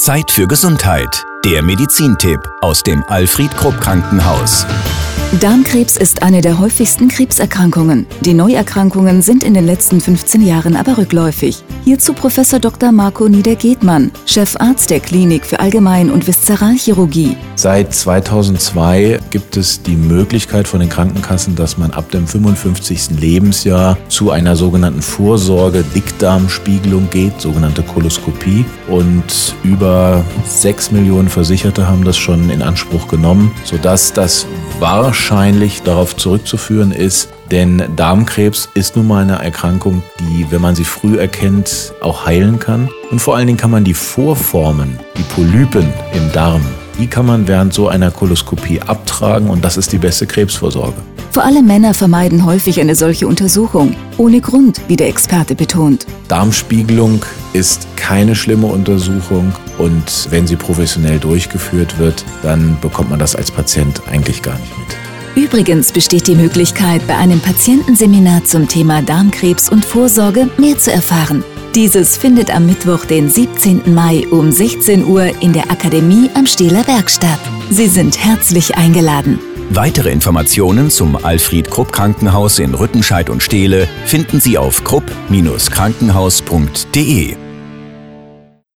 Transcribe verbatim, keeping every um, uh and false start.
Zeit für Gesundheit. Der Medizintipp aus dem Alfred Krupp Krankenhaus. Darmkrebs ist eine der häufigsten Krebserkrankungen. Die Neuerkrankungen sind in den letzten fünfzehn Jahren aber rückläufig. Hierzu Professor Doktor Marco Nieder-Gedmann, Chefarzt der Klinik für Allgemein- und Viszeralchirurgie. Seit zweitausendzwei gibt es die Möglichkeit von den Krankenkassen, dass man ab dem fünfundfünfzigsten Lebensjahr zu einer sogenannten Vorsorge-Dickdarmspiegelung geht, sogenannte Koloskopie. Und über sechs Millionen Versicherte haben das schon in Anspruch genommen, sodass das wahrscheinlich darauf zurückzuführen ist, denn Darmkrebs ist nun mal eine Erkrankung, die, wenn man sie früh erkennt, auch heilen kann. Und vor allen Dingen kann man die Vorformen, die Polypen im Darm, die kann man während so einer Koloskopie abtragen und das ist die beste Krebsvorsorge. Vor allem Männer vermeiden häufig eine solche Untersuchung. Ohne Grund, wie der Experte betont. Darmspiegelung ist keine schlimme Untersuchung und wenn sie professionell durchgeführt wird, dann bekommt man das als Patient eigentlich gar nicht mit. Übrigens besteht die Möglichkeit, bei einem Patientenseminar zum Thema Darmkrebs und Vorsorge mehr zu erfahren. Dieses findet am Mittwoch, den siebzehnten Mai um sechzehn Uhr in der Akademie am Stehler Berg statt. Sie sind herzlich eingeladen. Weitere Informationen zum Alfred Krupp Krankenhaus in Rüttenscheid und Steele finden Sie auf krupp Bindestrich krankenhaus punkt de.